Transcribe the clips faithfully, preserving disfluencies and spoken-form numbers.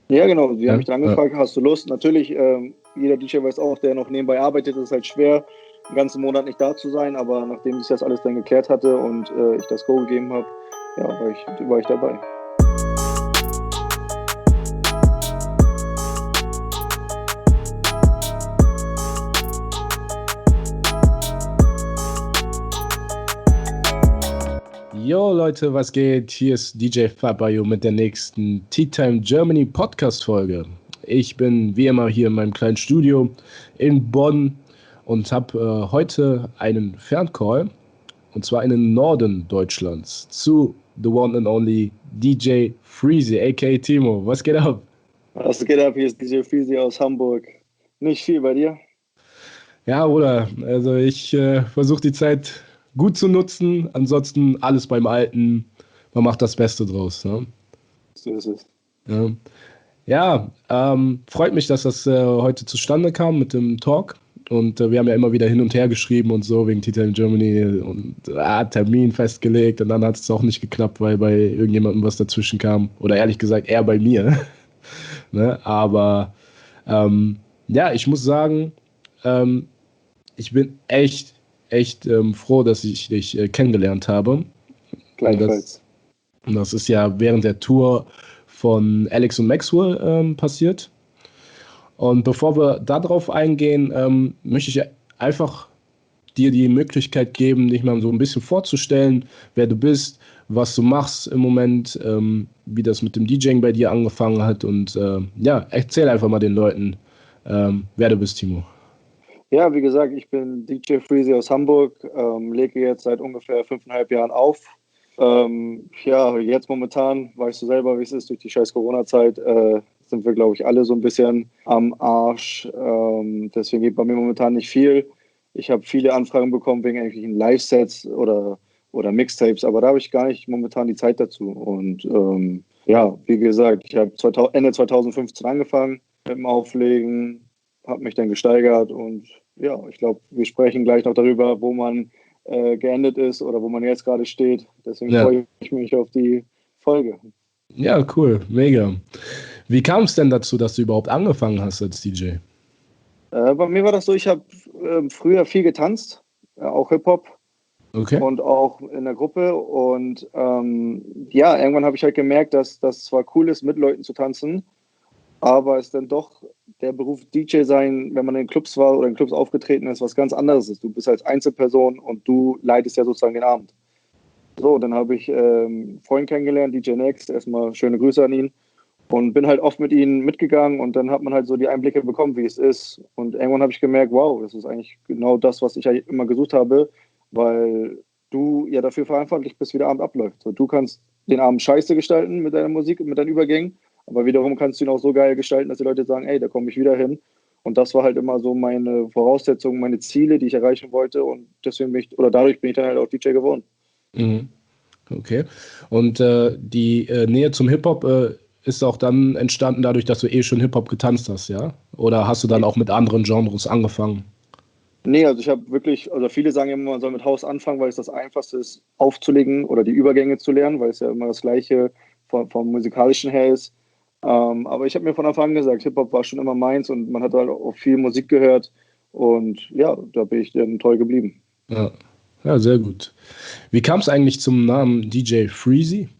Ja, genau. Die haben Ja, mich dann ja. angefragt, hast du Lust? Natürlich, ähm, jeder D J weiß auch, der noch nebenbei arbeitet, ist es halt schwer, den ganzen Monat nicht da zu sein. Aber nachdem sich das alles dann geklärt hatte und äh, ich das Go gegeben habe, ja, war ich, war ich dabei. Jo Leute, was geht? Hier ist D J Fabayo mit der nächsten Tea Time Germany Podcast Folge. Ich bin wie immer hier in meinem kleinen Studio in Bonn und habe äh, heute einen Ferncall, und zwar in den Norden Deutschlands, zu the one and only D J Freezy, aka Timo. Was geht ab? Was geht ab? Hier ist D J Freezy aus Hamburg. Nicht viel bei dir? Ja, Bruder, also ich äh, versuche die Zeit gut zu nutzen, ansonsten alles beim Alten. Man macht das Beste draus, ne? So ist es. Ja. Ja, ähm, freut mich, dass das äh, heute zustande kam mit dem Talk. Und äh, wir haben ja immer wieder hin und her geschrieben und so wegen Tea Time Germany und äh, Termin festgelegt. Und dann hat es auch nicht geklappt, weil bei irgendjemandem was dazwischen kam. Oder ehrlich gesagt, eher bei mir. Ne? Aber ähm, ja, ich muss sagen, ähm, ich bin echt, echt ähm, froh, dass ich dich äh, kennengelernt habe. Und das, Gleichfalls. und das ist ja während der Tour von Alex und Maxwell ähm, passiert. Und bevor wir darauf eingehen, ähm, möchte ich einfach dir die Möglichkeit geben, dich mal so ein bisschen vorzustellen, wer du bist, was du machst im Moment, ähm, wie das mit dem DJing bei dir angefangen hat. Und äh, ja, erzähl einfach mal den Leuten, ähm, wer du bist, Timo. Ja, wie gesagt, ich bin D J Freezy aus Hamburg, ähm, lege jetzt seit ungefähr fünfeinhalb Jahren auf. Ähm, ja, jetzt momentan, weißt du selber, wie es ist, durch die scheiß Corona-Zeit, äh, sind wir, glaube ich, alle so ein bisschen am Arsch. Ähm, deswegen geht bei mir momentan nicht viel. Ich habe viele Anfragen bekommen wegen irgendwelchen Live-Sets oder, oder Mixtapes, aber da habe ich gar nicht momentan die Zeit dazu. Und ähm, ja, wie gesagt, ich habe Ende zweitausendfünfzehn angefangen mit dem Auflegen, habe mich dann gesteigert und ja, ich glaube, wir sprechen gleich noch darüber, wo man äh, geendet ist oder wo man jetzt gerade steht. Deswegen Ja. freue ich mich auf die Folge. Ja, cool, mega. Wie kam es denn dazu, dass du überhaupt angefangen hast als D J? Äh, bei mir war das so, ich habe äh, früher viel getanzt, äh, auch Hip-Hop Okay. und auch in der Gruppe. Und ähm, ja, irgendwann habe ich halt gemerkt, dass das zwar cool ist, mit Leuten zu tanzen, aber es dann doch der Beruf D J sein, wenn man in Clubs war oder in Clubs aufgetreten ist, was ganz anderes ist. Du bist als Einzelperson und du leitest ja sozusagen den Abend. So, dann habe ich ähm, einen Freund kennengelernt, D J Next, erstmal schöne Grüße an ihn und bin halt oft mit ihnen mitgegangen und dann hat man halt so die Einblicke bekommen, wie es ist. Und irgendwann habe ich gemerkt, wow, das ist eigentlich genau das, was ich eigentlich immer gesucht habe, weil du ja dafür verantwortlich bist, wie der Abend abläuft. So, du kannst den Abend scheiße gestalten mit deiner Musik und mit deinen Übergängen, aber wiederum kannst du ihn auch so geil gestalten, dass die Leute sagen, ey, da komme ich wieder hin. Und das war halt immer so meine Voraussetzung, meine Ziele, die ich erreichen wollte. Und deswegen bin ich, oder dadurch bin ich dann halt auch D J geworden. Mhm. Okay. Und äh, die äh, Nähe zum Hip-Hop äh, ist auch dann entstanden dadurch, dass du eh schon Hip-Hop getanzt hast, ja? Oder hast du dann auch mit anderen Genres angefangen? Nee, also ich habe wirklich, also viele sagen immer, man soll mit House anfangen, weil es das Einfachste ist, aufzulegen oder die Übergänge zu lernen, weil es ja immer das Gleiche vom, vom Musikalischen her ist. Ähm, aber ich habe mir von Anfang an gesagt, Hip-Hop war schon immer meins und man hat halt auch viel Musik gehört. Und ja, da bin ich dann treu geblieben. Ja, ja, sehr gut. Wie kam es eigentlich zum Namen D J Freezy?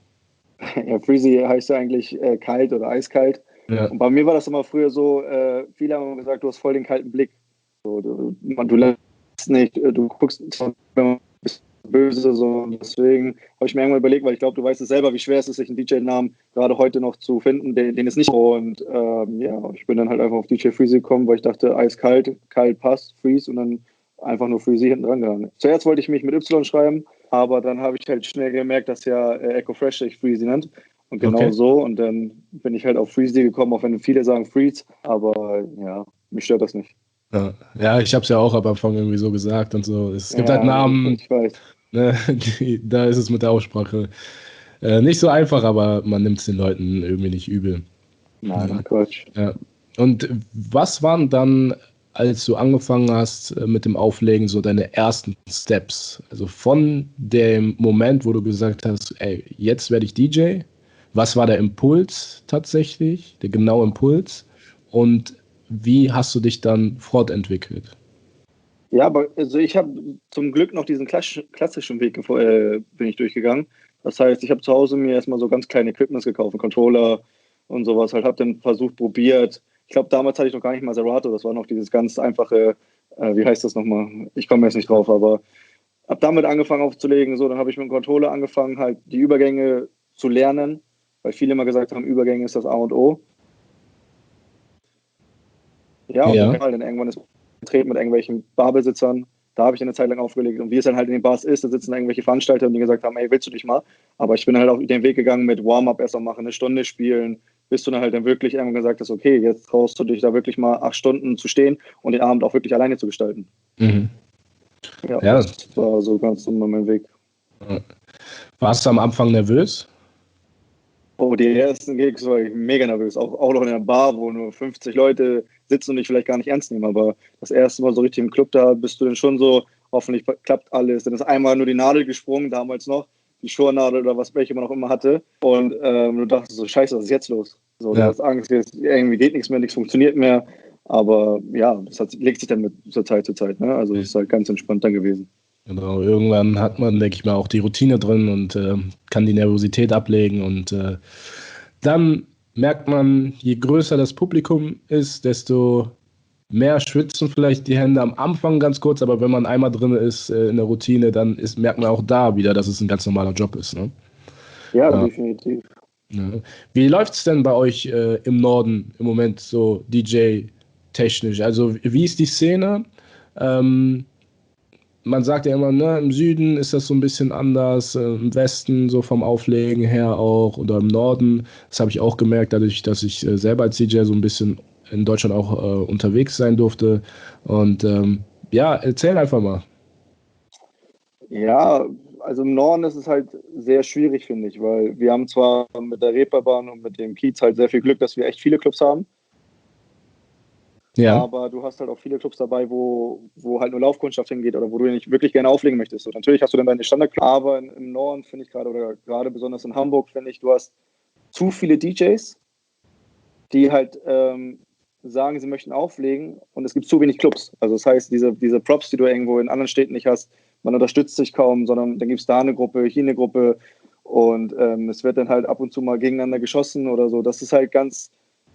Ja, Freezy heißt ja eigentlich äh, kalt oder eiskalt. Ja, Und bei mir war das immer früher so, äh, viele haben immer gesagt, du hast voll den kalten Blick. So, du, man, du lässt nicht, äh, du guckst immer böse. So. Und deswegen habe ich mir irgendwann überlegt, weil ich glaube, du weißt es selber, wie schwer es ist, sich einen D J-Namen gerade heute noch zu finden, den, den es nicht. Und ähm, ja, ich bin dann halt einfach auf D J Freezy gekommen, weil ich dachte, eiskalt, kalt passt, Freeze und dann einfach nur Freezy hinten dran gehangen. Zuerst wollte ich mich mit Y schreiben, aber dann habe ich halt schnell gemerkt, dass ja äh, Echo Fresh sich Freezy nennt. Und genau okay. so. Und dann bin ich halt auf Freezy gekommen, auch wenn viele sagen Freeze. Aber ja, mich stört das nicht. Ja, ja, ich habe es ja auch am Anfang irgendwie so gesagt und so. Es gibt halt Ja, Namen, ich weiß. ne, die, da ist es mit der Aussprache äh, nicht so einfach, aber man nimmt es den Leuten irgendwie nicht übel. Nein, Ja. ach Quatsch. Ja. Und was waren dann, als du angefangen hast äh, mit dem Auflegen, so deine ersten Steps? Also von dem Moment, wo du gesagt hast, ey, jetzt werde ich D J, Was war der Impuls tatsächlich, der genaue Impuls? Und wie hast du dich dann fortentwickelt? Ja, aber also ich habe zum Glück noch diesen klassischen Weg äh, bin ich durchgegangen. Das heißt, ich habe zu Hause mir erstmal so ganz kleine Equipments gekauft, einen Controller und sowas. Halt habe dann versucht, probiert. Ich glaube, damals hatte ich noch gar nicht mal Serato. Das war noch dieses ganz einfache, äh, wie heißt das nochmal? Ich komme jetzt nicht drauf, aber habe damit angefangen aufzulegen. So, dann habe ich mit dem Controller angefangen, halt die Übergänge zu lernen, weil viele immer gesagt haben, Übergänge ist das A und O. Ja, und Ja. dann irgendwann ist getreten mit irgendwelchen Barbesitzern. Da habe ich eine Zeit lang aufgelegt. Und wie es dann halt in den Bars ist, da sitzen irgendwelche Veranstalter, die gesagt haben, ey, willst du dich mal? Aber ich bin halt auch den Weg gegangen mit Warm-up erst mal machen, eine Stunde spielen, bis du dann halt dann wirklich irgendwann gesagt hast, okay, jetzt traust du dich da wirklich mal acht Stunden zu stehen und den Abend auch wirklich alleine zu gestalten. Mhm. Ja, Ja. das war so ganz immer mein Weg. Warst du am Anfang nervös? Oh, die ersten Gigs war ich mega nervös. Auch, auch noch in einer Bar, wo nur fünfzig Leute sitzen und dich vielleicht gar nicht ernst nehmen. Aber das erste Mal so richtig im Club, da bist du dann schon so, hoffentlich klappt alles. Dann ist einmal nur die Nadel gesprungen, damals noch, die Schurnadel oder was, welche man auch immer hatte. Und ähm, du dachtest so, scheiße, was ist jetzt los? So, du Ja. hast Angst, jetzt irgendwie geht nichts mehr, nichts funktioniert mehr. Aber ja, das hat, legt sich dann mit zur Zeit zu Zeit. Ne? Also es ist halt ganz entspannt dann gewesen. Genau, irgendwann hat man, denke ich mal, auch die Routine drin und äh, kann die Nervosität ablegen. Und äh, dann merkt man, je größer das Publikum ist, desto mehr schwitzen vielleicht die Hände am Anfang ganz kurz, aber wenn man einmal drin ist äh, in der Routine, dann ist, merkt man auch da wieder, dass es ein ganz normaler Job ist. Ne? Ja, Ja, definitiv. ja. Wie läuft es denn bei euch äh, im Norden im Moment so D J-technisch? Also wie ist die Szene? Ähm, Man sagt ja immer, ne, im Süden ist das so ein bisschen anders, äh, im Westen so vom Auflegen her auch oder im Norden. Das habe ich auch gemerkt, dadurch, dass ich äh, selber als D J so ein bisschen in Deutschland auch äh, unterwegs sein durfte. Und ähm, ja, erzähl einfach mal. Ja, also im Norden ist es halt sehr schwierig, finde ich, weil wir haben zwar mit der Reeperbahn und mit dem Kiez halt sehr viel Glück, dass wir echt viele Clubs haben, Ja, aber du hast halt auch viele Clubs dabei, wo, wo halt nur Laufkundschaft hingeht oder wo du nicht wirklich gerne auflegen möchtest. Und natürlich hast du dann deine Standardclubs, aber in, im Norden finde ich gerade, oder gerade besonders in Hamburg, finde ich, du hast zu viele D Js, die halt ähm, sagen, sie möchten auflegen und es gibt zu wenig Clubs. Also das heißt, diese, diese Props, die du irgendwo in anderen Städten nicht hast, man unterstützt sich kaum, sondern dann gibt es da eine Gruppe, hier eine Gruppe und ähm, es wird dann halt ab und zu mal gegeneinander geschossen oder so. Das ist halt ganz,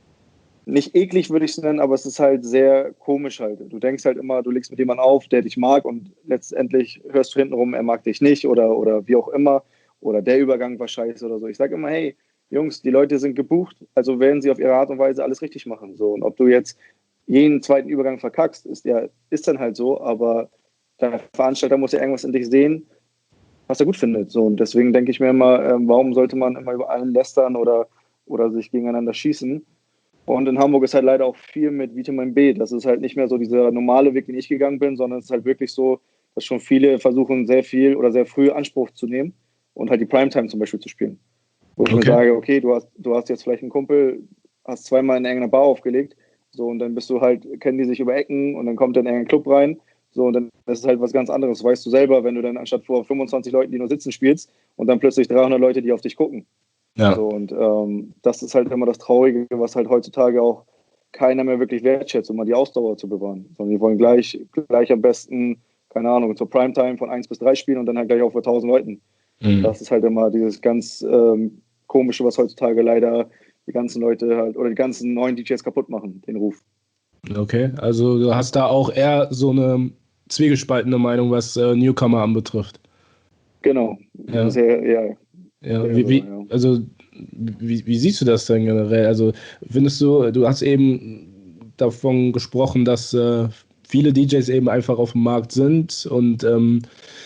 nicht eklig würde ich es nennen, aber es ist halt sehr komisch halt. Du denkst halt immer, du legst mit jemandem auf, der dich mag und letztendlich hörst du hintenrum, er mag dich nicht oder, oder wie auch immer oder der Übergang war scheiße oder so. Ich sage immer, hey, Jungs, die Leute sind gebucht, also werden sie auf ihre Art und Weise alles richtig machen. So. Und ob du jetzt jeden zweiten Übergang verkackst, ist ja, ist dann halt so, aber der Veranstalter muss ja irgendwas in dich sehen, was er gut findet. So. Und deswegen denke ich mir immer, äh, warum sollte man immer über allen lästern oder, oder sich gegeneinander schießen? Und in Hamburg ist halt leider auch viel mit Vitamin B. Das ist halt nicht mehr so dieser normale Weg, den ich gegangen bin, sondern es ist halt wirklich so, dass schon viele versuchen, sehr viel oder sehr früh Anspruch zu nehmen und halt die Primetime zum Beispiel zu spielen. Wo ich mir okay. sage, okay, du hast, du hast jetzt vielleicht einen Kumpel, hast zweimal in irgendeiner Bar aufgelegt, so und dann bist du halt, kennen die sich über Ecken und dann kommt dann irgendein Club rein, so und dann ist es halt was ganz anderes. Weißt du selber, wenn du dann anstatt vor fünfundzwanzig Leuten, die nur sitzen, spielst und dann plötzlich dreihundert Leute, die auf dich gucken. Ja, So, und ähm, das ist halt immer das Traurige, was halt heutzutage auch keiner mehr wirklich wertschätzt, um mal die Ausdauer zu bewahren. Sondern die wollen gleich, gleich am besten, keine Ahnung, zur Primetime von eins bis drei spielen und dann halt gleich auch vor tausend Leuten. Und mhm. das ist halt immer dieses ganz ähm, Komische, was heutzutage leider die ganzen Leute halt oder die ganzen neuen D Js kaputt machen, den Ruf. Okay. Also du hast da auch eher so eine zwiegespaltene Meinung, was äh, Newcomer anbetrifft. Genau. Ja. Sehr, ja, Ja, eher wie, so, wie, ja. also wie, wie siehst du das denn generell? Also findest du, du hast eben davon gesprochen, dass äh, viele D Js eben einfach auf dem Markt sind und ähm,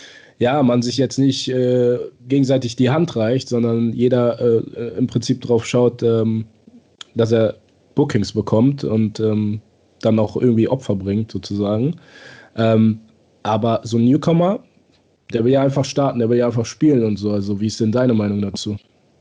ja, man sich jetzt nicht äh, gegenseitig die Hand reicht, sondern jeder äh, äh, im Prinzip drauf schaut, ähm, dass er Bookings bekommt und ähm, dann auch irgendwie Opfer bringt, sozusagen. Ähm, aber so ein Newcomer, der will ja einfach starten, der will ja einfach spielen und so. Also wie ist denn deine Meinung dazu?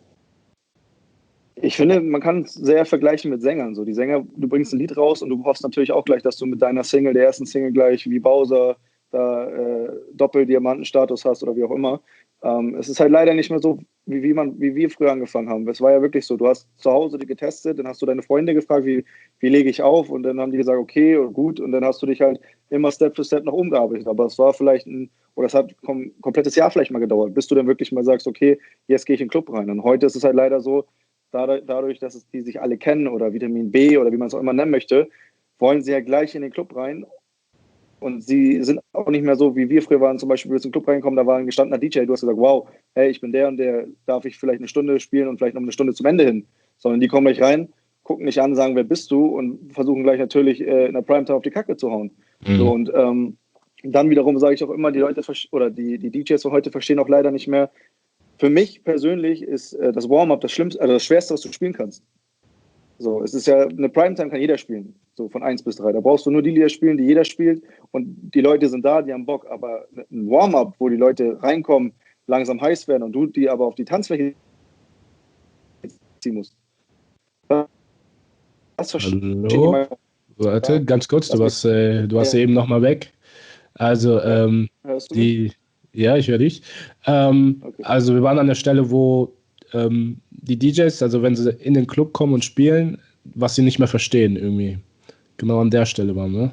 Ich finde, man kann es sehr vergleichen mit Sängern. So, die Sänger, du bringst ein Lied raus und du hoffst natürlich auch gleich, dass du mit deiner Single, der ersten Single gleich wie Bowser, da äh, Doppeldiamantenstatus hast oder wie auch immer. Ähm, es ist halt leider nicht mehr so wie, wie, man, wie wir früher angefangen haben. Es war ja wirklich so, du hast zu Hause die getestet, dann hast du deine Freunde gefragt, wie, wie lege ich auf? Und dann haben die gesagt, okay, oder gut. Und dann hast du dich halt immer Step für Step nach oben gearbeitet. Aber es war vielleicht ein, oder es hat ein komplettes Jahr vielleicht mal gedauert, bis du dann wirklich mal sagst, okay, jetzt gehe ich in den Club rein. Und heute ist es halt leider so, dadurch, dass es die sich alle kennen oder Vitamin B oder wie man es auch immer nennen möchte, wollen sie ja gleich in den Club rein. Und sie sind auch nicht mehr so, wie wir früher waren. Zum Beispiel, wir sind in den Club reinkommen, da war ein gestandener D J. Du hast gesagt, wow, hey, ich bin der und der, darf ich vielleicht eine Stunde spielen und vielleicht noch eine Stunde zum Ende hin. Sondern die kommen gleich rein, gucken dich an, sagen, wer bist du? Und versuchen gleich natürlich äh, in der Primetime auf die Kacke zu hauen. Mhm. So, und ähm, dann wiederum sage ich auch immer, die Leute oder die, die D Js von heute verstehen auch leider nicht mehr. Für mich persönlich ist äh, das Warm-up das Schlimmste, also das Schwerste, was du spielen kannst. So, es ist ja, eine Primetime kann jeder spielen, so von eins bis drei. Da brauchst du nur die Lieder spielen, die jeder spielt und die Leute sind da, die haben Bock. Aber ein Warm-up, wo die Leute reinkommen, langsam heiß werden und du die aber auf die Tanzfläche ziehen musst. Das Hallo? Warte, ganz kurz, du warst, äh, du warst ja eben nochmal weg. Also, ähm, die, ja, ich höre dich. Ähm, okay. Also, wir waren an der Stelle, wo ähm, die D Js, also wenn sie in den Club kommen und spielen, was sie nicht mehr verstehen irgendwie. Genau an der Stelle waren, ne?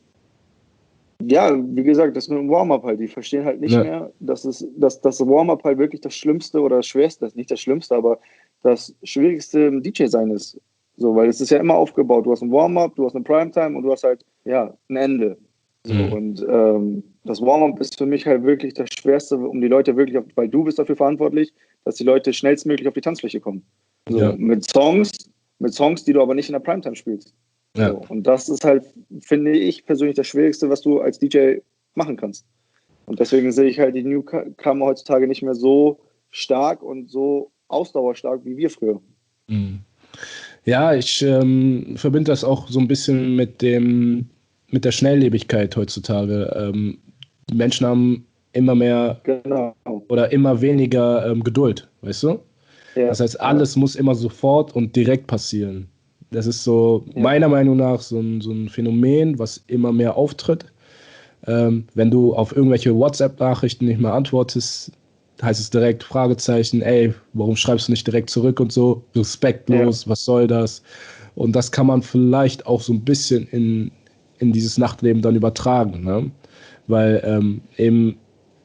Ja, wie gesagt, das ist nur ein Warm-up halt. Die verstehen halt nicht ja. mehr, dass, es, dass das Warm-up halt wirklich das Schlimmste oder das Schwerste, nicht das Schlimmste, aber das Schwierigste im D J sein ist. So, weil es ist ja immer aufgebaut. Du hast ein Warm-up, du hast eine Primetime und du hast halt, ja, ein Ende. So, mhm. Und ähm, das Warm-up ist für mich halt wirklich das Schwerste, um die Leute wirklich, auf, weil du bist dafür verantwortlich, dass die Leute schnellstmöglich auf die Tanzfläche kommen. So, ja. mit Songs, mit Songs, die du aber nicht in der Primetime spielst. Ja. So, und das ist halt, finde ich persönlich, das Schwierigste, was du als D J machen kannst. Und deswegen sehe ich halt die Newcomer heutzutage nicht mehr so stark und so ausdauerstark wie wir früher. Mhm. Ja, ich ähm, verbinde das auch so ein bisschen mit dem, mit der Schnelllebigkeit heutzutage. Ähm, die Menschen haben immer mehr genau. oder immer weniger ähm, Geduld, weißt du? Ja, das heißt, alles ja. muss immer sofort und direkt passieren. Das ist so ja. meiner Meinung nach so ein, so ein Phänomen, was immer mehr auftritt. Ähm, wenn du auf irgendwelche WhatsApp-Nachrichten nicht mehr antwortest, heißt es direkt Fragezeichen, ey, warum schreibst du nicht direkt zurück und so, respektlos, ja. was soll das? Und das kann man vielleicht auch so ein bisschen in, in dieses Nachtleben dann übertragen, ne? Weil ähm, eben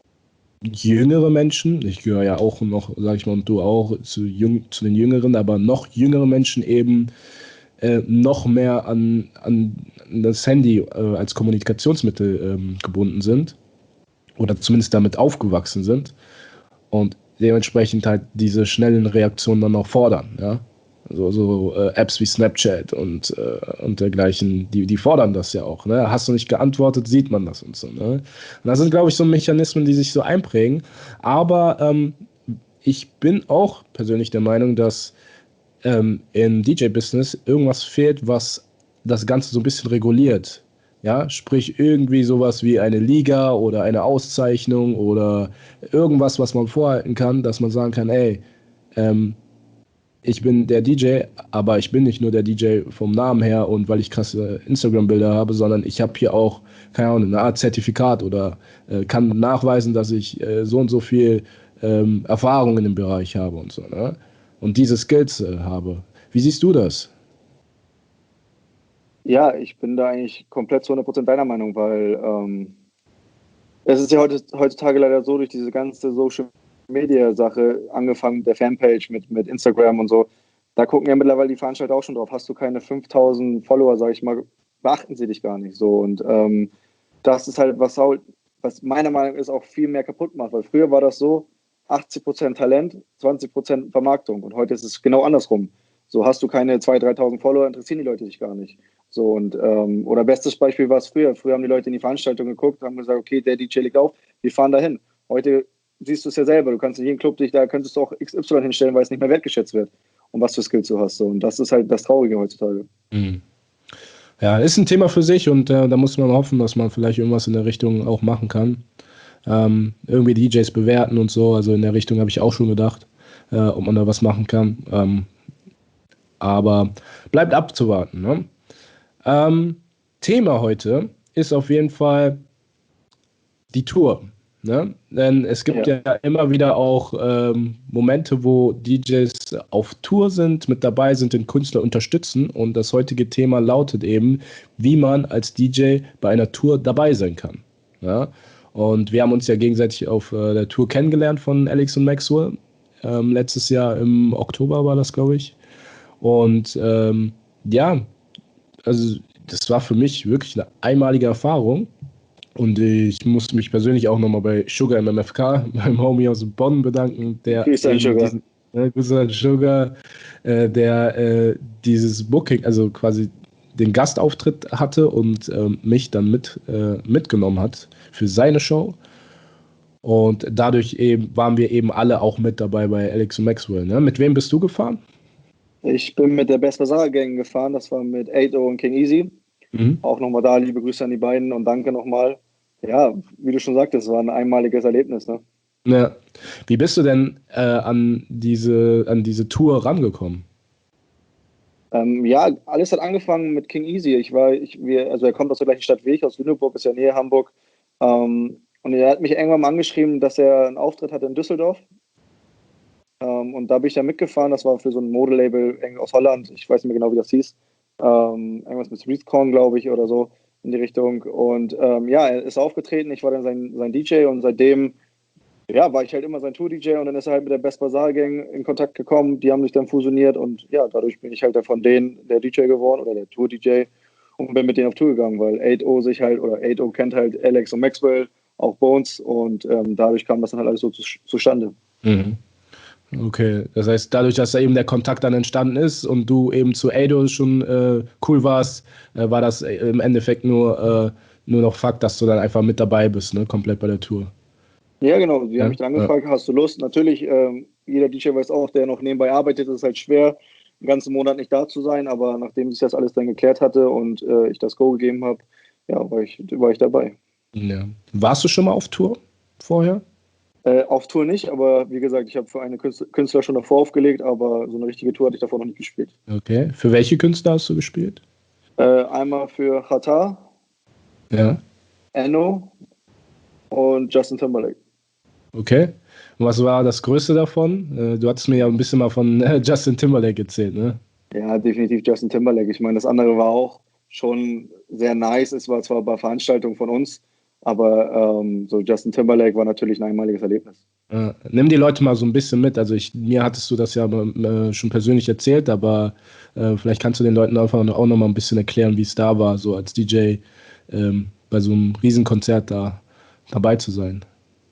jüngere Menschen, ich gehöre ja auch noch, sag ich mal, und du auch, zu, jüng, zu den Jüngeren, aber noch jüngere Menschen eben äh, noch mehr an, an das Handy äh, als Kommunikationsmittel ähm, gebunden sind oder zumindest damit aufgewachsen sind und dementsprechend halt diese schnellen Reaktionen dann auch fordern, ja. So, so äh, Apps wie Snapchat und, äh, und dergleichen, die, die fordern das ja auch. Ne? Hast du nicht geantwortet, sieht man das und so. Ne? Und das sind, glaube ich, so Mechanismen, die sich so einprägen. Aber ähm, ich bin auch persönlich der Meinung, dass ähm, im D J-Business irgendwas fehlt, was das Ganze so ein bisschen reguliert. Ja, sprich irgendwie sowas wie eine Liga oder eine Auszeichnung oder irgendwas, was man vorhalten kann, dass man sagen kann, ey, ähm, ich bin der D J, aber ich bin nicht nur der D J vom Namen her und weil ich krasse Instagram-Bilder habe, sondern ich habe hier auch, keine Ahnung, eine Art Zertifikat oder äh, kann nachweisen, dass ich äh, so und so viel ähm, Erfahrung in dem Bereich habe und so, ne? Und diese Skills äh, habe. Wie siehst du das? Ja, ich bin da eigentlich komplett zu hundert Prozent deiner Meinung, weil ähm, es ist ja heute, heutzutage leider so, durch diese ganze Social-Media-Sache, angefangen mit der Fanpage, mit, mit Instagram und so, da gucken ja mittlerweile die Veranstalter auch schon drauf. Hast du keine fünftausend Follower, sage ich mal, beachten sie dich gar nicht so. Und ähm, das ist halt, was, was meiner Meinung nach ist, auch viel mehr kaputt macht. Weil früher war das so, achtzig Prozent Talent, zwanzig Prozent Vermarktung. Und heute ist es genau andersrum. So, hast du keine zweitausend, dreitausend Follower, interessieren die Leute dich gar nicht. So, und, ähm, oder bestes Beispiel war es früher. Früher haben die Leute in die Veranstaltung geguckt, haben gesagt, okay, der D J legt auf, wir fahren dahin. Heute siehst du es ja selber. Du kannst in jedem Club dich, da könntest du auch X Y hinstellen, weil es nicht mehr wertgeschätzt wird. Und was für Skills du hast. So. Und das ist halt das Traurige heutzutage. Mhm. Ja, ist ein Thema für sich und äh, da muss man hoffen, dass man vielleicht irgendwas in der Richtung auch machen kann. Ähm, irgendwie D Js bewerten und so, also in der Richtung habe ich auch schon gedacht, äh, ob man da was machen kann. Ähm, aber bleibt abzuwarten, ne? Ähm, Thema heute ist auf jeden Fall die Tour. Ne? Denn es gibt Ja. ja immer wieder auch ähm, Momente, wo D Js auf Tour sind, mit dabei sind, den Künstler unterstützen. Und das heutige Thema lautet eben, wie man als D J bei einer Tour dabei sein kann. Ja? Und wir haben uns ja gegenseitig auf äh, der Tour kennengelernt von Alex und Maxwell. Ähm, letztes Jahr im Oktober war das, glaube ich. Und ähm, ja, also das war für mich wirklich eine einmalige Erfahrung. Und ich muss mich persönlich auch nochmal bei Sugar M M F K, meinem Homie aus Bonn, bedanken, der Grüße an eben Sugar. diesen, ne, Grüße an Sugar, äh, der äh, dieses Booking, also quasi den Gastauftritt hatte und ähm, mich dann mit, äh, mitgenommen hat für seine Show. Und dadurch eben waren wir eben alle auch mit dabei bei Alex und Maxwell. Ne? Mit wem bist du gefahren? Ich bin mit der Best Bazaar Gang gefahren, das war mit acht O und King Easy. Mhm. Auch nochmal da, liebe Grüße an die beiden und danke nochmal. Ja, wie du schon sagtest, es war ein einmaliges Erlebnis. Ne? Ja. Wie bist du denn äh, an diese, an diese Tour rangekommen? Ähm, ja, alles hat angefangen mit King Easy. Ich war, ich, wir, also er kommt aus der gleichen Stadt wie ich, aus Lüneburg, ist ja Nähe Hamburg. Ähm, und er hat mich irgendwann mal angeschrieben, dass er einen Auftritt hatte in Düsseldorf. Ähm, und da bin ich dann mitgefahren. Das war für so ein Modelabel irgendwie aus Holland. Ich weiß nicht mehr genau, wie das hieß. Ähm, irgendwas mit Streetcorn, glaube ich, oder so in die Richtung. Und ähm, ja, er ist aufgetreten. Ich war dann sein, sein D J und seitdem ja, war ich halt immer sein Tour-D J und dann ist er halt mit der Best Bazaar Gang in Kontakt gekommen. Die haben sich dann fusioniert und ja, dadurch bin ich halt dann von denen der D J geworden oder der Tour-D J und bin mit denen auf Tour gegangen, weil acht O sich halt oder acht O kennt halt Alex und Maxwell, auch Bones und ähm, dadurch kam das dann halt alles so zu, zustande. Mhm. Okay, das heißt, dadurch, dass da eben der Kontakt dann entstanden ist und du eben zu Ado schon äh, cool warst, äh, war das äh, im Endeffekt nur, äh, nur noch Fakt, dass du dann einfach mit dabei bist, ne? Komplett bei der Tour. Ja, genau. Die haben Ja, mich dann ja. angefragt, hast du Lust? Natürlich, ähm, jeder D J weiß auch, der noch nebenbei arbeitet, ist es halt schwer, einen ganzen Monat nicht da zu sein. Aber nachdem sich das alles dann geklärt hatte und äh, ich das Go gegeben habe, ja, war ich, war ich dabei. Ja. Warst du schon mal auf Tour vorher? Äh, auf Tour nicht, aber wie gesagt, ich habe für eine Künstler, Künstler schon davor aufgelegt, aber so eine richtige Tour hatte ich davor noch nicht gespielt. Okay. Für welche Künstler hast du gespielt? Äh, einmal für Xatar, Ja. Enno und Justin Timberlake. Okay. Und was war das Größte davon? Äh, du hattest mir ja ein bisschen mal von äh, Justin Timberlake erzählt, ne? Ja, definitiv Justin Timberlake. Ich meine, das andere war auch schon sehr nice. Es war zwar bei Veranstaltungen von uns, aber ähm, so Justin Timberlake war natürlich ein einmaliges Erlebnis. Äh, nimm die Leute mal so ein bisschen mit. Also ich, mir hattest du das ja äh, schon persönlich erzählt, aber äh, vielleicht kannst du den Leuten einfach auch noch mal ein bisschen erklären, wie es da war, so als D J ähm, bei so einem Riesenkonzert da dabei zu sein.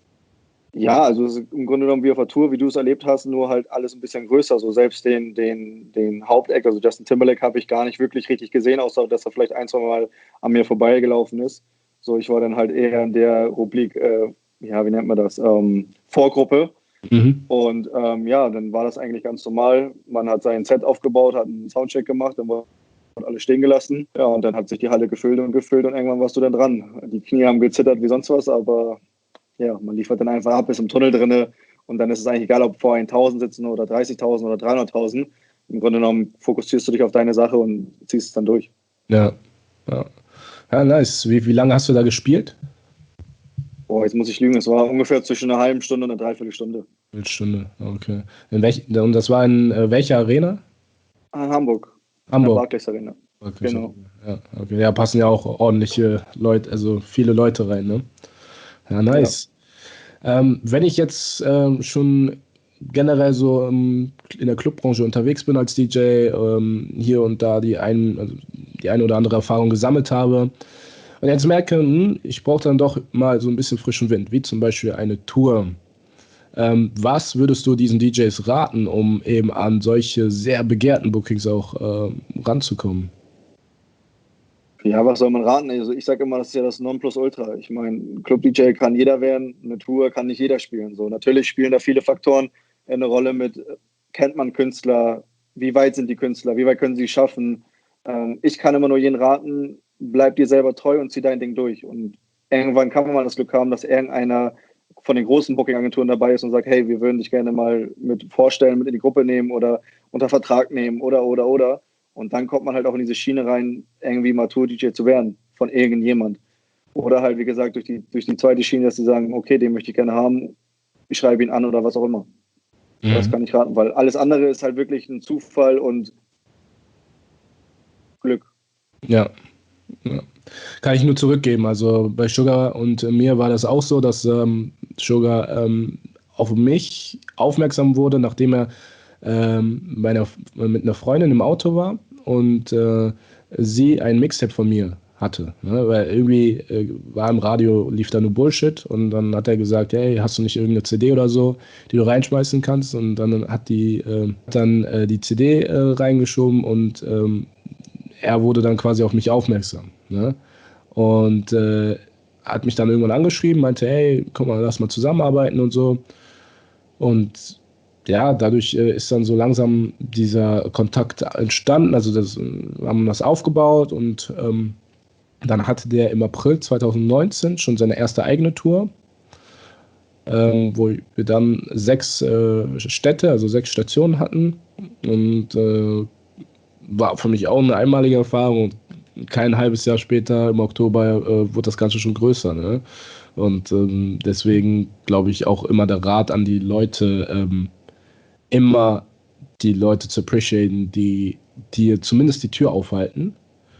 Ja, also es ist im Grunde genommen wie auf der Tour, wie du es erlebt hast, nur halt alles ein bisschen größer. So selbst den, den, den Hauptact, also Justin Timberlake, habe ich gar nicht wirklich richtig gesehen, außer dass er vielleicht ein, zwei Mal an mir vorbeigelaufen ist. So, ich war dann halt eher in der Rubrik, äh, ja, wie nennt man das, ähm, Vorgruppe. Mhm. Und ähm, ja, dann war das eigentlich ganz normal. Man hat sein Set aufgebaut, hat einen Soundcheck gemacht, dann wurde alles stehen gelassen. Ja, und dann hat sich die Halle gefüllt und gefüllt und irgendwann warst du dann dran. Die Knie haben gezittert wie sonst was, aber ja, man liefert dann einfach ab, ist im Tunnel drinne und dann ist es eigentlich egal, ob vor tausend sitzen oder dreißigtausend oder dreihunderttausend. Im Grunde genommen fokussierst du dich auf deine Sache und ziehst es dann durch. Ja. Ja. Ja, nice. Wie, wie lange hast du da gespielt? Boah, jetzt muss ich lügen, es war ungefähr zwischen einer halben Stunde und einer Dreiviertelstunde. Eine Stunde. Okay. In welch, und das war in äh, welcher Arena? Ah, in Hamburg, in der Hamburg. Barclays Arena. Okay, Genau. ja, okay. Ja, passen ja auch ordentliche Leute, also viele Leute rein, ne? Ja, Ja. nice. Ähm, wenn ich jetzt ähm, schon generell so ähm, in der Clubbranche unterwegs bin als D J, ähm, hier und da die ein, also die eine oder andere Erfahrung gesammelt habe und jetzt merke, hm, ich brauche dann doch mal so ein bisschen frischen Wind, wie zum Beispiel eine Tour. Ähm, was würdest du diesen D Js raten, um eben an solche sehr begehrten Bookings auch ähm, ranzukommen? Ja, was soll man raten? Also ich sage immer, das ist ja das Nonplusultra. Ich meine, Club-D J kann jeder werden, eine Tour kann nicht jeder spielen. So, natürlich spielen da viele Faktoren eine Rolle mit, äh, kennt man Künstler, wie weit sind die Künstler, wie weit können sie es schaffen. Ähm, ich kann immer nur jeden raten, bleib dir selber treu und zieh dein Ding durch. Und irgendwann kann man mal das Glück haben, dass irgendeiner von den großen Booking-Agenturen dabei ist und sagt, hey, wir würden dich gerne mal mit vorstellen, mit in die Gruppe nehmen oder unter Vertrag nehmen oder, oder, oder. Und dann kommt man halt auch in diese Schiene rein, irgendwie mal Tour-D J zu werden von irgendjemand. Oder halt, wie gesagt, durch die, durch die zweite Schiene, dass sie sagen, okay, den möchte ich gerne haben, ich schreibe ihn an oder was auch immer. Das Mhm. kann ich raten, weil alles andere ist halt wirklich ein Zufall und Glück. Ja. Ja. Kann ich nur zurückgeben. Also bei Sugar und äh, mir war das auch so, dass ähm, Sugar ähm, auf mich aufmerksam wurde, nachdem er ähm, bei einer, mit einer Freundin im Auto war und äh, sie ein Mixtape von mir hatte. Ne? Weil irgendwie äh, war im Radio, lief da nur Bullshit und dann hat er gesagt, hey, hast du nicht irgendeine C D oder so, die du reinschmeißen kannst? Und dann hat die äh, dann äh, die C D äh, reingeschoben und ähm, er wurde dann quasi auf mich aufmerksam. Ne? Und äh, hat mich dann irgendwann angeschrieben, meinte, hey, guck mal, lass mal zusammenarbeiten und so. Und ja, dadurch äh, ist dann so langsam dieser Kontakt entstanden. Also das, wir haben das aufgebaut und ähm, dann hatte der im April zwanzig neunzehn schon seine erste eigene Tour, ähm, wo wir dann sechs äh, Städte, also sechs Stationen hatten. Und äh, war für mich auch eine einmalige Erfahrung. Kein halbes Jahr später, im Oktober, äh, wurde das Ganze schon größer. Ne? Und ähm, deswegen glaube ich auch immer der Rat an die Leute, ähm, immer die Leute zu appreciaten, die dir zumindest die Tür aufhalten,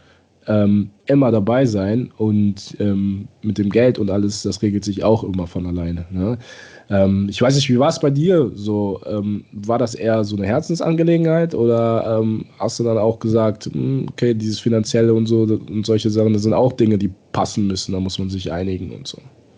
ähm, immer dabei sein und ähm, mit dem Geld und alles, das regelt sich auch immer von alleine. Ne? Ähm, ich weiß nicht, wie war es bei dir? So, ähm, war das eher so eine Herzensangelegenheit oder ähm, hast du dann auch gesagt, hm, okay, dieses Finanzielle und so und solche Sachen, das sind auch Dinge, die passen müssen, da muss man sich einigen und so.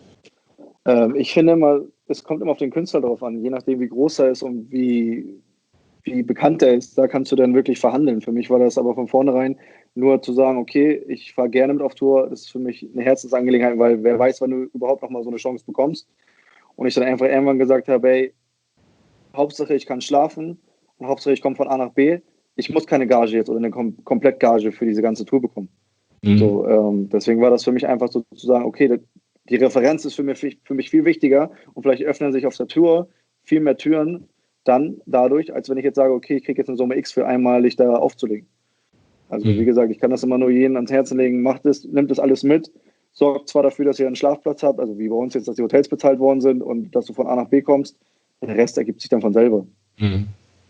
Ähm, ich finde immer, es kommt immer auf den Künstler drauf an, je nachdem, wie groß er ist und wie, wie bekannt er ist, da kannst du dann wirklich verhandeln. Für mich war das aber von vornherein nur zu sagen, okay, ich fahre gerne mit auf Tour, das ist für mich eine Herzensangelegenheit, weil wer weiß, wann du überhaupt noch mal so eine Chance bekommst. Und ich dann einfach irgendwann gesagt habe, hey, Hauptsache ich kann schlafen und Hauptsache ich komme von A nach B. Ich muss keine Gage jetzt oder eine Kom Komplettgage für diese ganze Tour bekommen. Mhm. So, ähm, deswegen war das für mich einfach so zu sagen, okay, die Referenz ist für mich, für mich viel wichtiger und vielleicht öffnen sich auf der Tour viel mehr Türen dann dadurch, als wenn ich jetzt sage, okay, ich kriege jetzt eine Summe X für einmalig da aufzulegen. Also wie Mhm. gesagt, ich kann das immer nur jedem ans Herzen legen, macht es, nimmt das alles mit, sorgt zwar dafür, dass ihr einen Schlafplatz habt, also wie bei uns jetzt, dass die Hotels bezahlt worden sind und dass du von A nach B kommst, der Rest ergibt sich dann von selber. Mhm.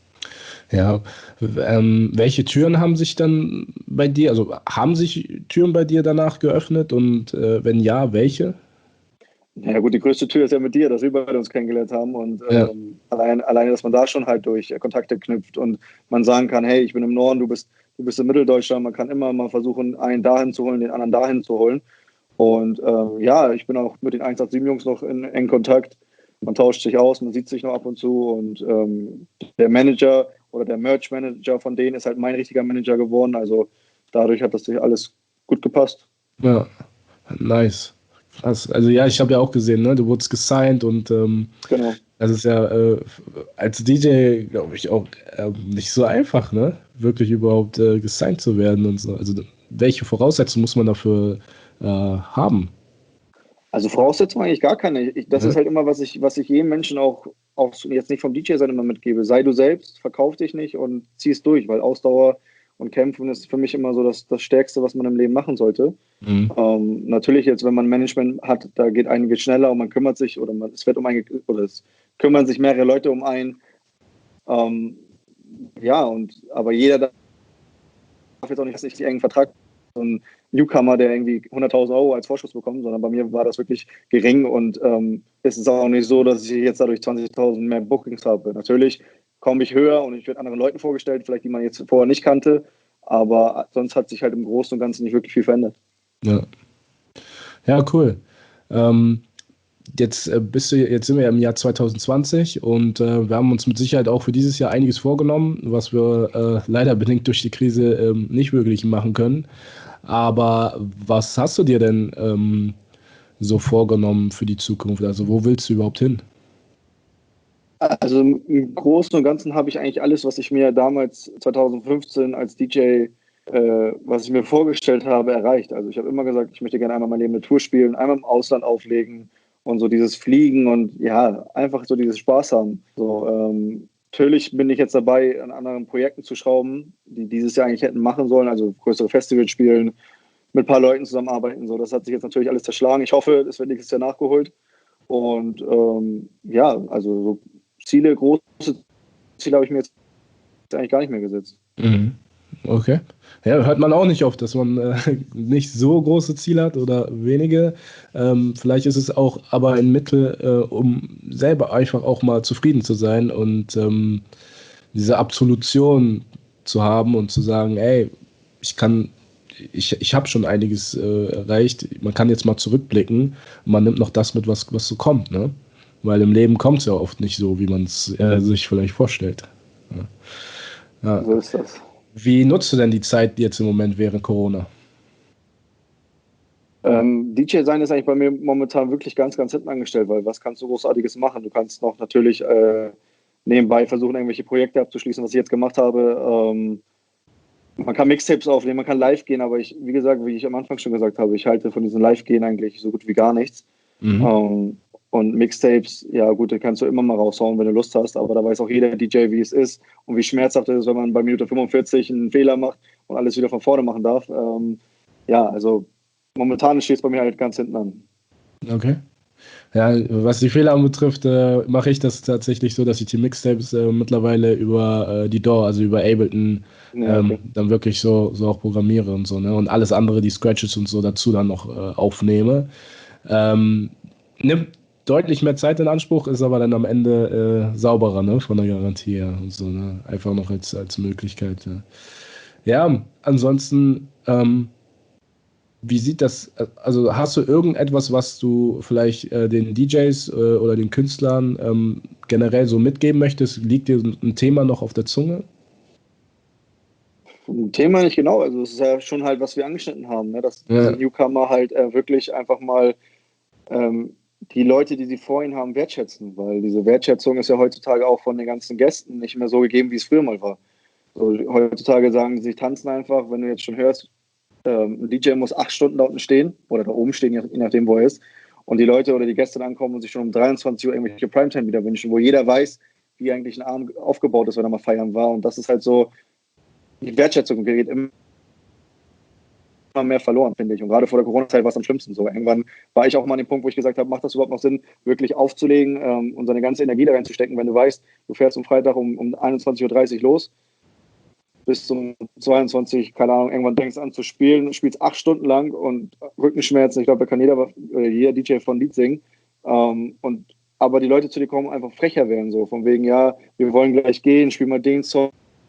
Ja, ähm, welche Türen haben sich dann bei dir, also haben sich Türen bei dir danach geöffnet und äh, wenn ja, welche? Ja gut, die größte Tür ist ja mit dir, dass wir beide uns kennengelernt haben und Ja. ähm, allein, alleine, dass man da schon halt durch äh, Kontakte knüpft und man sagen kann, hey, ich bin im Norden, du bist, du bist in Mitteldeutschland, man kann immer mal versuchen, einen dahin zu holen, den anderen dahin zu holen. Und ähm, ja, ich bin auch mit den hundertsiebenundachtzig Jungs noch in engen Kontakt. Man tauscht sich aus, man sieht sich noch ab und zu und ähm, der Manager oder der Merch-Manager von denen ist halt mein richtiger Manager geworden. Also dadurch hat das sich alles gut gepasst. Ja, nice. Krass. Also ja, ich habe ja auch gesehen, ne? Du wurdest gesigned und ähm, Genau. das ist ja äh, als D J, glaube ich, auch ähm, nicht so einfach, ne? Wirklich überhaupt äh, gesigned zu werden und so. Also welche Voraussetzungen muss man dafür äh, haben? Also Voraussetzung eigentlich gar keine. Ich, das ist Ne? halt immer, was ich, was ich jedem Menschen auch, auch jetzt nicht vom D J sein immer mitgebe. Sei du selbst, verkauf dich nicht und zieh es durch, weil Ausdauer und Kämpfen ist für mich immer so das, das Stärkste, was man im Leben machen sollte. Mhm. Ähm, natürlich jetzt, wenn man Management hat, da geht einiges schneller und man kümmert sich oder man, es wird um ein, oder es kümmern sich mehrere Leute um einen. Ähm, ja, und aber jeder darf jetzt auch nicht, nicht engen Vertrag, so ein Newcomer, der irgendwie hunderttausend Euro als Vorschuss bekommt, sondern bei mir war das wirklich gering und ähm, es ist auch nicht so, dass ich jetzt dadurch zwanzigtausend mehr Bookings habe. Natürlich komme ich höher und ich werde anderen Leuten vorgestellt, vielleicht die man jetzt vorher nicht kannte, aber sonst hat sich halt im Großen und Ganzen nicht wirklich viel verändert. Ja. Ja, cool. Ähm, Jetzt äh, bist du, jetzt sind wir ja im Jahr zwanzig zwanzig und äh, wir haben uns mit Sicherheit auch für dieses Jahr einiges vorgenommen, was wir äh, leider bedingt durch die Krise ähm, nicht wirklich machen können. Aber was hast du dir denn ähm, so vorgenommen für die Zukunft? Also wo willst du überhaupt hin? Also im Großen und Ganzen habe ich eigentlich alles, was ich mir damals zwanzig fünfzehn als D J, äh, was ich mir vorgestellt habe, erreicht. Also ich habe immer gesagt, ich möchte gerne einmal mein Leben eine Tour spielen, einmal im Ausland auflegen und so dieses Fliegen und ja, einfach so dieses Spaß haben. So, ähm, natürlich bin ich jetzt dabei, an anderen Projekten zu schrauben, die dieses Jahr eigentlich hätten machen sollen, also größere Festivals spielen, mit ein paar Leuten zusammenarbeiten. So, das hat sich jetzt natürlich alles zerschlagen. Ich hoffe, es wird nächstes Jahr nachgeholt. Und ähm, ja, also so Ziele, große Ziele habe ich mir jetzt eigentlich gar nicht mehr gesetzt. Mhm. Okay. Ja, hört man auch nicht oft, dass man äh, nicht so große Ziele hat oder wenige. Ähm, vielleicht ist es auch aber ein Mittel, äh, um selber einfach auch mal zufrieden zu sein und ähm, diese Absolution zu haben und zu sagen, ey, ich kann, ich, ich habe schon einiges äh, erreicht, man kann jetzt mal zurückblicken und man nimmt noch das mit, was, was so kommt, ne? Weil im Leben kommt es ja oft nicht so, wie man es äh, sich vielleicht vorstellt. Ja. Ja. So ist das. Wie nutzt du denn die Zeit jetzt im Moment während Corona? Ähm, D J sein ist eigentlich bei mir momentan wirklich ganz, ganz hinten angestellt, weil was kannst du Großartiges machen? Du kannst noch natürlich äh, nebenbei versuchen, irgendwelche Projekte abzuschließen, was ich jetzt gemacht habe. Ähm, man kann Mixtapes aufnehmen, man kann live gehen, aber ich, wie gesagt, wie ich am Anfang schon gesagt habe, ich halte von diesem Live-Gehen eigentlich so gut wie gar nichts. Mhm. Ähm, und Mixtapes, ja gut, die kannst du immer mal raushauen, wenn du Lust hast, aber da weiß auch jeder D J, wie es ist und wie schmerzhaft es ist, wenn man bei Minute fünfundvierzig einen Fehler macht und alles wieder von vorne machen darf. Ähm, ja, also momentan steht es bei mir halt ganz hinten an. Okay. Ja, was die Fehler anbetrifft, äh, mache ich das tatsächlich so, dass ich die Mixtapes äh, mittlerweile über äh, die D A W, also über Ableton, Ja, ähm, okay. dann wirklich so, so auch programmiere und so, ne? Und alles andere, die Scratches und so dazu dann noch äh, aufnehme. Ähm, nimmt deutlich mehr Zeit in Anspruch, ist aber dann am Ende äh, sauberer, ne? Von der Garantie her und so, ne? Einfach noch als, als Möglichkeit. Ja, ja ansonsten. Ähm, Wie sieht das, also hast du irgendetwas, was du vielleicht äh, den D Js äh, oder den Künstlern ähm, generell so mitgeben möchtest? Liegt dir ein Thema noch auf der Zunge? Ein Thema nicht genau, also es ist ja schon halt, was wir angeschnitten haben, ne? Dass diese Ja, Newcomer halt äh, wirklich einfach mal ähm, die Leute, die sie vor ihnen haben, wertschätzen, weil diese Wertschätzung ist ja heutzutage auch von den ganzen Gästen nicht mehr so gegeben, wie es früher mal war. So, heutzutage sagen sie, tanzen einfach, wenn du jetzt schon hörst, ähm, ein D J muss acht Stunden da unten stehen oder da oben stehen, je nachdem, wo er ist. Und die Leute oder die Gäste dann kommen und sich schon um dreiundzwanzig Uhr irgendwelche Primetime wieder wünschen, wo jeder weiß, wie eigentlich ein Abend aufgebaut ist, wenn er mal feiern war. Und das ist halt so, die Wertschätzung gerät immer mehr verloren, finde ich. Und gerade vor der Corona-Zeit war es am schlimmsten so. Irgendwann war ich auch mal an dem Punkt, wo ich gesagt habe, macht das überhaupt noch Sinn, wirklich aufzulegen ähm, und seine ganze Energie da reinzustecken, wenn du weißt, du fährst am Freitag um, um einundzwanzig Uhr dreißig los, bis zum zweiundzwanzig, keine Ahnung, irgendwann fängst an zu spielen, spielst acht Stunden lang und Rückenschmerzen, ich glaube, da kann jeder, äh, jeder D J von Lied singen. Ähm, und aber die Leute zu dir kommen, einfach frecher werden, so von wegen, ja, wir wollen gleich gehen, spiel mal den Song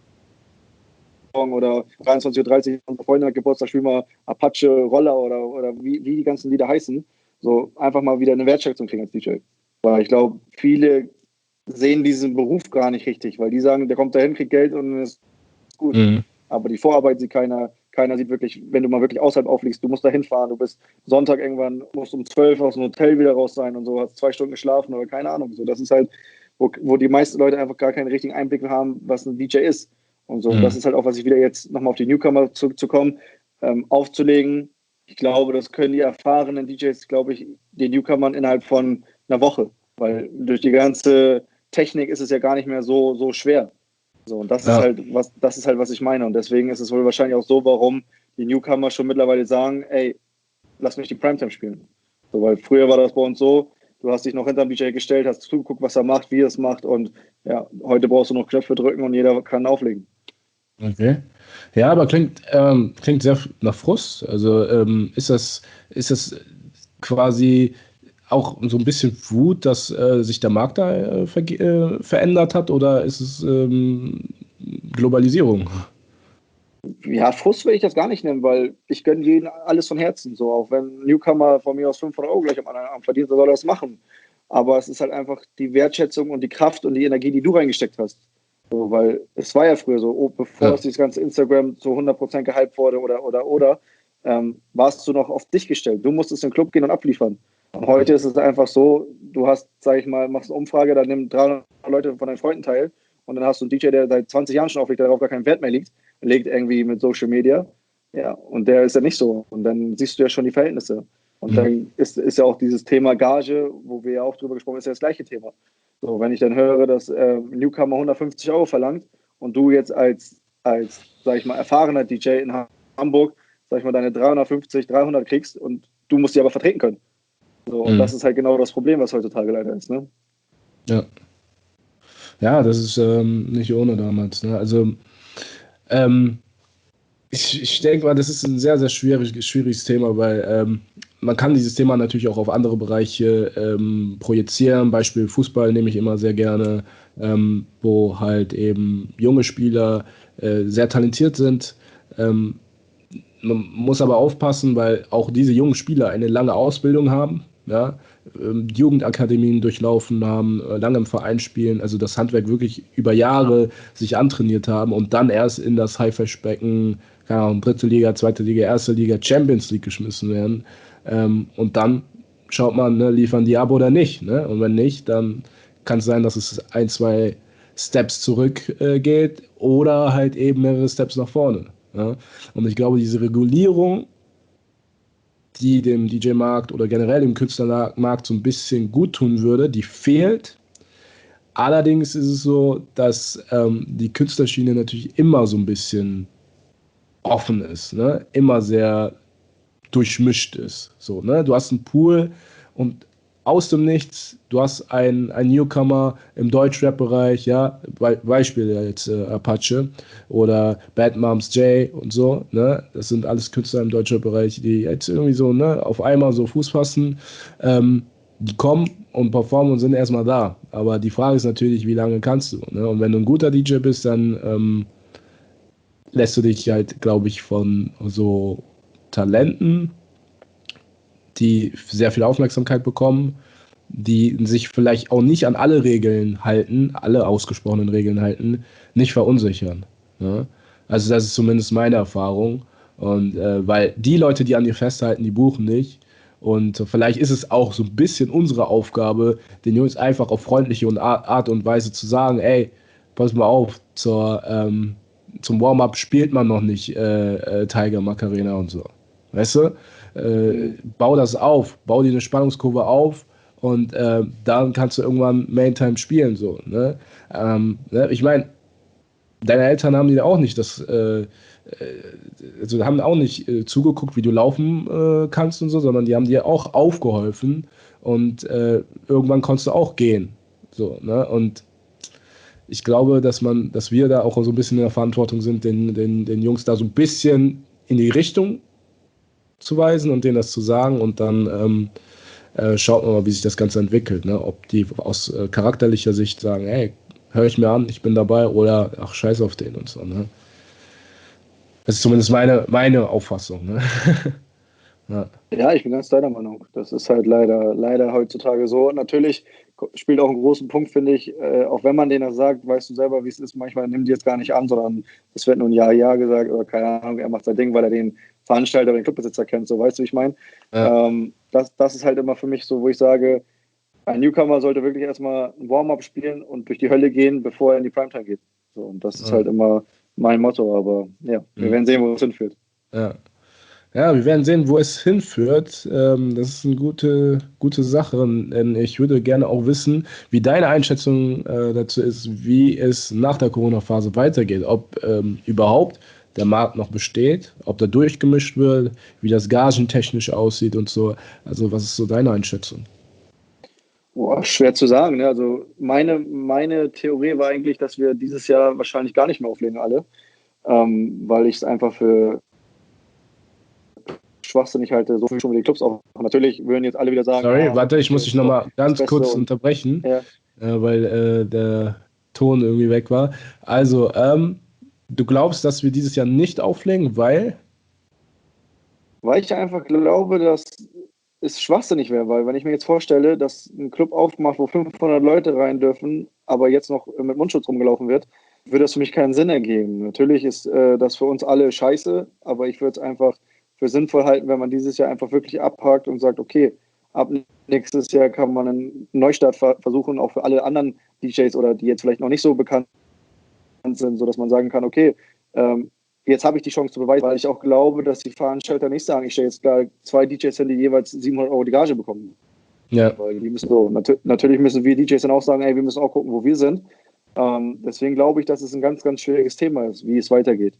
oder dreiundzwanzig Uhr dreißig, unser Freund hat Geburtstag, spielen wir Apache, Roller oder, oder wie, wie die ganzen Lieder heißen. So einfach mal wieder eine Wertschätzung kriegen als D J. Weil ich glaube, viele sehen diesen Beruf gar nicht richtig, weil die sagen, der kommt dahin, kriegt Geld und ist gut. mhm. Aber die Vorarbeit sieht keiner. Keiner sieht wirklich, wenn du mal wirklich außerhalb aufliegst, du musst da hinfahren, du bist Sonntag irgendwann, musst um zwölf aus dem Hotel wieder raus sein und so, hast zwei Stunden geschlafen oder keine Ahnung. So, das ist halt, wo, wo die meisten Leute einfach gar keinen richtigen Einblick haben, was ein D J ist. Und so, und das Mhm. ist halt auch, was ich wieder jetzt nochmal auf die Newcomer zurückzukommen, ähm, aufzulegen. Ich glaube, das können die erfahrenen D Js, glaube ich, den Newcomern innerhalb von einer Woche. Weil durch die ganze Technik ist es ja gar nicht mehr so, so schwer. So, und das ist Ja, halt, was, das ist halt, was ich meine. Und deswegen ist es wohl wahrscheinlich auch so, warum die Newcomer schon mittlerweile sagen, ey, lass mich die Primetime spielen. So, weil früher war das bei uns so, du hast dich noch hinterm D J gestellt, hast zugeguckt, was er macht, wie er es macht und ja, heute brauchst du noch Knöpfe drücken und jeder kann auflegen. okay. Ja, aber klingt, ähm, klingt sehr nach Frust. Also ähm, ist das, ist das quasi auch so ein bisschen Wut, dass äh, sich der Markt da äh, verge- äh, verändert hat oder ist es ähm, Globalisierung? Ja, Frust will ich das gar nicht nennen, weil ich gönne jedem alles von Herzen. So, auch wenn ein Newcomer von mir aus fünfhundert Euro gleich am anderen Abend verdient, dann soll er das machen. Aber es ist halt einfach die Wertschätzung und die Kraft und die Energie, die du reingesteckt hast. So, weil es war ja früher so, oh, bevor Ja. es dieses ganze Instagram zu hundert Prozent gehypt wurde oder, oder, oder, ähm, warst du noch auf dich gestellt. Du musstest in den Club gehen und abliefern. Und heute ist es einfach so, du hast, sag ich mal, machst eine Umfrage, da nehmen dreihundert Leute von deinen Freunden teil und dann hast du einen D J, der seit zwanzig Jahren schon auflegt, der darauf gar keinen Wert mehr liegt, legt irgendwie mit Social Media. Ja, und der ist ja nicht so. Und dann siehst du ja schon die Verhältnisse. Und Mhm. dann ist, ist ja auch dieses Thema Gage, wo wir ja auch drüber gesprochen haben, ist ja das gleiche Thema. So, wenn ich dann höre, dass äh, Newcomer hundertfünfzig Euro verlangt und du jetzt als, als, sag ich mal, erfahrener D J in Hamburg sag ich mal, deine dreihundertfünfzig, dreihundert kriegst und du musst die aber vertreten können. So, und Mhm. das ist halt genau das Problem, was heutzutage leider ist. Ne? Ja. Ja, das ist ähm, nicht ohne damals. Ne? Also, ähm, ich, ich denke mal, das ist ein sehr, sehr schwierig, schwieriges Thema, weil ähm, man kann dieses Thema natürlich auch auf andere Bereiche ähm, projizieren. Beispiel Fußball nehme ich immer sehr gerne, ähm, wo halt eben junge Spieler äh, sehr talentiert sind. Ähm, Man muss aber aufpassen, weil auch diese jungen Spieler eine lange Ausbildung haben, ja, ähm, Jugendakademien durchlaufen haben, äh, lange im Verein spielen, also das Handwerk wirklich über Jahre sich antrainiert haben und dann erst in das Haifischbecken, keine Ahnung, dritte Liga, zweite Liga, erste Liga, Champions League geschmissen werden. Ähm, und dann schaut man, ne, liefern die ab oder nicht. Ne? Und wenn nicht, dann kann es sein, dass es ein, zwei Steps zurück äh, geht oder halt eben mehrere Steps nach vorne. Ja? Und ich glaube, diese Regulierung, die dem D J-Markt oder generell dem Künstlermarkt so ein bisschen gut tun würde, die fehlt. Allerdings ist es so, dass ähm, die Künstlerschiene natürlich immer so ein bisschen offen ist, ne? Immer sehr durchmischt ist. So, ne? Du hast einen Pool und aus dem Nichts, du hast einen, einen Newcomer im Deutschrap-Bereich, ja, Be Beispiel ja jetzt äh, Apache oder Bad Moms J und so, ne? Das sind alles Künstler im Deutschrap-Bereich, die jetzt irgendwie so, ne, auf einmal so Fuß fassen. Ähm, die kommen und performen und sind erstmal da. Aber die Frage ist natürlich, wie lange kannst du? Ne? Und wenn du ein guter D J bist, dann ähm, lässt du dich halt, glaube ich, von so Talenten, die sehr viel Aufmerksamkeit bekommen, die sich vielleicht auch nicht an alle Regeln halten, alle ausgesprochenen Regeln halten, nicht verunsichern. Ne? Also das ist zumindest meine Erfahrung. Und äh, weil die Leute, die an dir festhalten, die buchen nicht. Und vielleicht ist es auch so ein bisschen unsere Aufgabe, den Jungs einfach auf freundliche und Art und Weise zu sagen, ey, pass mal auf, zur, ähm, zum Warm-up spielt man noch nicht äh, äh, Tiger Macarena und so. Weißt du? Äh, Mhm. bau das auf, bau dir eine Spannungskurve auf und äh, dann kannst du irgendwann Main-Time spielen. So, ne? Ähm, ne? Ich meine, deine Eltern haben dir auch nicht das, äh, äh, also haben auch nicht äh, zugeguckt, wie du laufen äh, kannst und so, sondern die haben dir auch aufgeholfen und äh, irgendwann konntest du auch gehen. So, ne? Und ich glaube, dass man, dass wir da auch so ein bisschen in der Verantwortung sind, den, den, den Jungs da so ein bisschen in die Richtung zu weisen und denen das zu sagen und dann ähm, äh, schaut man mal, wie sich das Ganze entwickelt. Ne? Ob die aus äh, charakterlicher Sicht sagen, hey, höre ich mir an, ich bin dabei oder ach, scheiß auf den und so. Ne? Das ist zumindest meine, meine Auffassung. Ne? Ja. Ja, ich bin ganz deiner Meinung. Das ist halt leider, leider heutzutage so. Natürlich ko- spielt auch einen großen Punkt, finde ich, äh, auch wenn man denen das sagt, weißt du selber, wie es ist, manchmal nimmt die jetzt gar nicht an, sondern es wird nur ein Ja, Ja gesagt oder keine Ahnung, er macht sein Ding, weil er den Veranstalter oder den Clubbesitzer kennt, so weißt du, wie ich meine. Ja. Ähm, das, das ist halt immer für mich so, wo ich sage, ein Newcomer sollte wirklich erstmal ein Warm-up spielen und durch die Hölle gehen, bevor er in die Primetime geht. So, und das ist Ja. halt immer mein Motto, aber ja, wir Mhm. werden sehen, wo es hinführt. Ja. Ja, wir werden sehen, wo es hinführt. Ähm, das ist eine gute, gute Sache. Denn ich würde gerne auch wissen, wie deine Einschätzung äh, dazu ist, wie es nach der Corona-Phase weitergeht. Ob ähm, überhaupt der Markt noch besteht, ob da durchgemischt wird, wie das gagentechnisch aussieht und so. Also, was ist so deine Einschätzung? Boah, schwer zu sagen. Ne? Also meine, meine Theorie war eigentlich, dass wir dieses Jahr wahrscheinlich gar nicht mehr auflegen, alle, ähm, weil ich es einfach für schwachsinnig halte, so viel schon mit den Clubs auf. Natürlich würden jetzt alle wieder sagen, Sorry, ah, warte, ich muss dich ist doch nochmal das ganz Beste kurz und unterbrechen, ja, äh, weil äh, der Ton irgendwie weg war. Also, ähm, du glaubst, dass wir dieses Jahr nicht auflegen, weil. weil ich einfach glaube, dass es schwachsinnig wäre, weil wenn ich mir jetzt vorstelle, dass ein Club aufmacht, wo fünfhundert Leute rein dürfen, aber jetzt noch mit Mundschutz rumgelaufen wird, würde das für mich keinen Sinn ergeben. Natürlich ist äh, das für uns alle scheiße, aber ich würde es einfach für sinnvoll halten, wenn man dieses Jahr einfach wirklich abhakt und sagt, okay, ab nächstes Jahr kann man einen Neustart ver versuchen, auch für alle anderen D Js oder die jetzt vielleicht noch nicht so bekannt sind, sodass man sagen kann, okay, ähm, jetzt habe ich die Chance zu beweisen, weil ich auch glaube, dass die Veranstalter nicht sagen, ich stelle jetzt da zwei D Js hin, die jeweils siebenhundert Euro die Gage bekommen. Ja. Weil die müssen so, nat natürlich müssen wir D Js dann auch sagen, ey, wir müssen auch gucken, wo wir sind. Ähm, deswegen glaube ich, dass es ein ganz, ganz schwieriges Thema ist, wie es weitergeht.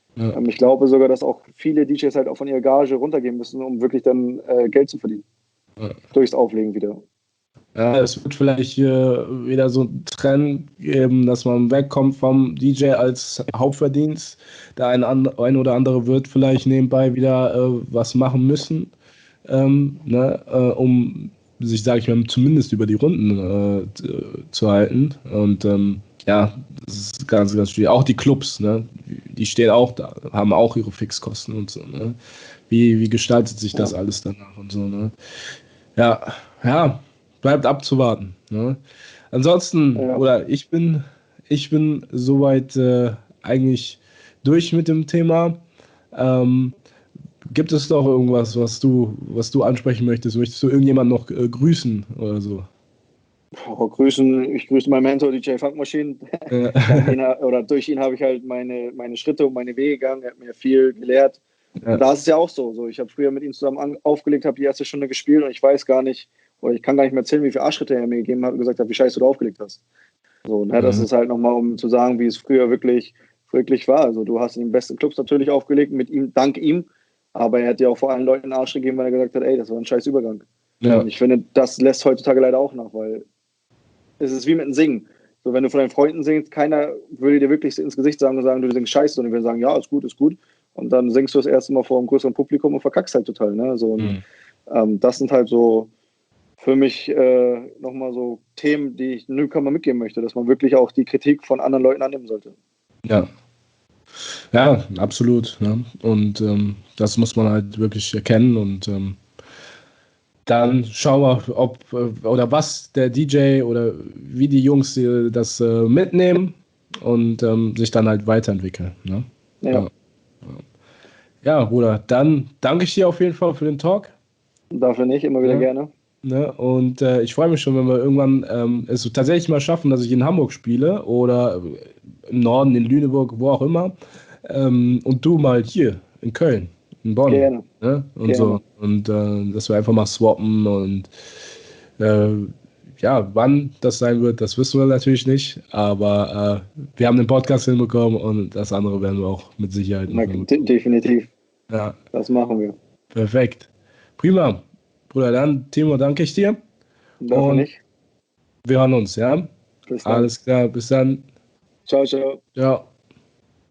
Ja. Ähm, ich glaube sogar, dass auch viele D Js halt auch von ihrer Gage runtergehen müssen, um wirklich dann äh, Geld zu verdienen. Ja. Durchs Auflegen wieder. Ja, es wird vielleicht äh, wieder so ein Trend geben, dass man wegkommt vom D J als Hauptverdienst. Der ein, and- ein oder andere wird vielleicht nebenbei wieder äh, was machen müssen, ähm, ne, äh, um sich, sage ich mal, zumindest über die Runden äh, t- zu halten. Und ähm, ja, das ist ganz, ganz schwierig. Auch die Clubs, ne, die stehen auch da, haben auch ihre Fixkosten und so. Ne? Wie, wie gestaltet sich das Ja, alles danach und so, ne? Ja, ja, bleibt abzuwarten. Ne? Ansonsten, ja. oder ich bin, ich bin soweit äh, eigentlich durch mit dem Thema. Ähm, Gibt es doch irgendwas, was du, was du ansprechen möchtest? Möchtest du irgendjemanden noch äh, grüßen oder so? Boah, grüßen, ich grüße meinen Mentor, D J Funk Machine. Äh, Dank ihn, ha- oder durch ihn habe ich halt meine, meine Schritte und meine Wege gegangen. Er hat mir viel gelehrt. Und ja, da ist es ja auch so. so ich habe früher mit ihm zusammen an, aufgelegt, habe die erste Stunde gespielt und ich weiß gar nicht, oder ich kann gar nicht mehr erzählen, wie viele Arschtritte er mir gegeben hat und gesagt hat, wie scheiße du aufgelegt hast. So, ne, das äh, ist halt nochmal, um zu sagen, wie es früher wirklich, wirklich war. Also du hast in den besten Clubs natürlich aufgelegt, mit ihm, dank ihm, aber er hat dir auch vor allen Leuten einen Arsch gegeben, weil er gesagt hat, ey, das war ein scheiß Übergang. ja, Und ich finde, das lässt heutzutage leider auch nach, weil es ist wie mit dem Singen. So, wenn du von deinen Freunden singst, keiner würde dir wirklich ins Gesicht sagen und sagen, du singst scheiße, sondern die würden sagen, ja, ist gut, ist gut. Und dann singst du das erste Mal vor einem größeren Publikum und verkackst halt total. Ne? So, und hm, ähm, das sind halt so für mich äh, nochmal so Themen, die ich Newcomer mitgeben möchte, dass man wirklich auch die Kritik von anderen Leuten annehmen sollte. ja, ja, absolut. Ne? Und ähm, das muss man halt wirklich erkennen und ähm, dann schauen wir, ob äh, oder was der D J oder wie die Jungs äh, das äh, mitnehmen und ähm, sich dann halt weiterentwickeln. Ne? Ja, Ja. Ja, Bruder, dann danke ich dir auf jeden Fall für den Talk. dafür nicht, immer wieder Ne? gerne. Ne? Und äh, ich freue mich schon, wenn wir irgendwann ähm, es so tatsächlich mal schaffen, dass ich in Hamburg spiele oder im Norden, in Lüneburg, wo auch immer. Ähm, und du mal hier in Köln, in Bonn. Gerne, Ne? Und so. gerne. Und äh, dass wir einfach mal swappen und äh, ja, wann das sein wird, das wissen wir natürlich nicht. Aber äh, wir haben den Podcast hinbekommen und das andere werden wir auch mit Sicherheit noch Na, de hinbekommen. definitiv, Ja, das machen wir. perfekt. Prima. Bruder, dann, Timo, danke ich dir. Dafür Und nicht. wir hören uns, ja? Bis dann. Alles klar, bis dann. Ciao, ciao. Ciao.